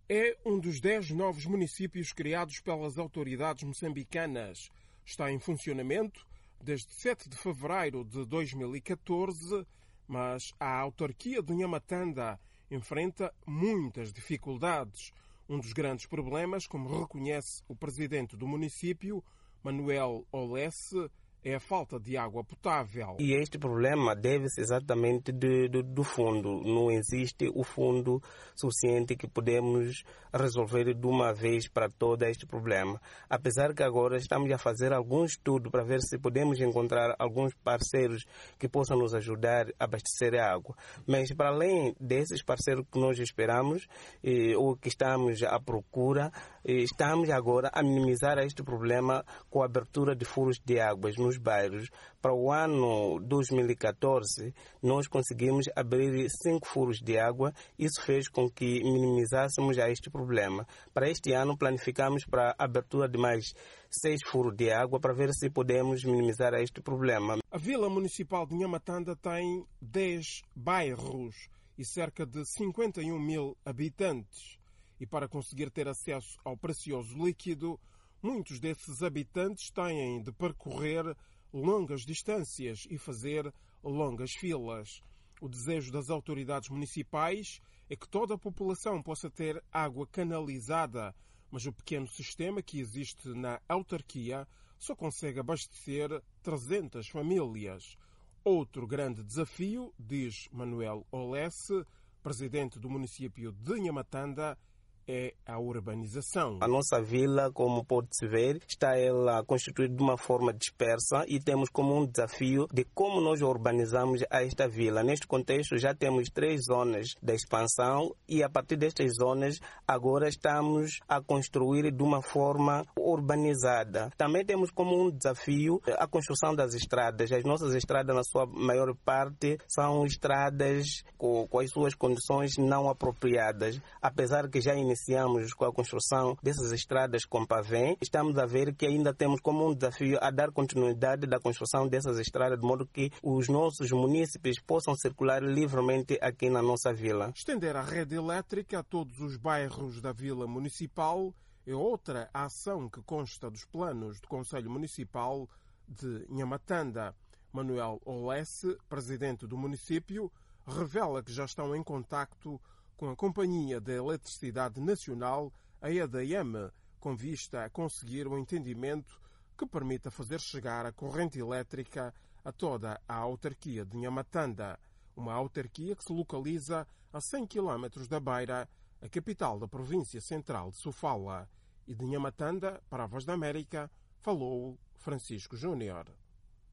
É um dos 10 novos municípios criados pelas autoridades moçambicanas. Está em funcionamento desde 7 de fevereiro de 2014, mas a autarquia de Nhamatanda enfrenta muitas dificuldades. Um dos grandes problemas, como reconhece o presidente do município, Manuel Olesse, é a falta de água potável. E este problema deve-se exatamente do fundo. Não existe o fundo suficiente que podemos resolver de uma vez para todo este problema. Apesar que agora estamos a fazer algum estudo para ver se podemos encontrar alguns parceiros que possam nos ajudar a abastecer a água. Mas para além desses parceiros que nós esperamos ou que estamos à procura, estamos agora a minimizar este problema com a abertura de furos de águas nos bairros. Para o ano 2014, nós conseguimos abrir 5 furos de água. Isso fez com que minimizássemos este problema. Para este ano, planificamos para a abertura de mais 6 furos de água para ver se podemos minimizar este problema. A Vila Municipal de Nhamatanda tem 10 bairros e cerca de 51 mil habitantes. E para conseguir ter acesso ao precioso líquido, muitos desses habitantes têm de percorrer longas distâncias e fazer longas filas. O desejo das autoridades municipais é que toda a população possa ter água canalizada, mas o pequeno sistema que existe na autarquia só consegue abastecer 300 famílias. Outro grande desafio, diz Manuel Olesse, presidente do município de Nhamatanda, é a urbanização. A nossa vila, como pode-se ver, está ela constituída de uma forma dispersa e temos como um desafio de como nós urbanizamos esta vila. Neste contexto já temos 3 zonas de expansão e a partir destas zonas agora estamos a construir de uma forma urbanizada. Também temos como um desafio a construção das estradas. As nossas estradas, na sua maior parte, são estradas com as suas condições não apropriadas. Apesar que já iniciamos com a construção dessas estradas com pavém, estamos a ver que ainda temos como um desafio a dar continuidade da construção dessas estradas, de modo que os nossos munícipes possam circular livremente aqui na nossa vila. Estender a rede elétrica a todos os bairros da Vila Municipal é outra ação que consta dos planos do Conselho Municipal de Nhamatanda. Manuel Olesse, presidente do município, revela que já estão em contacto com a Companhia de Eletricidade Nacional, a EDM, com vista a conseguir um entendimento que permita fazer chegar a corrente elétrica a toda a autarquia de Nhamatanda, uma autarquia que se localiza a 100 km da Beira, a capital da província central de Sofala. E de Nhamatanda, para a Voz da América, falou Francisco Júnior.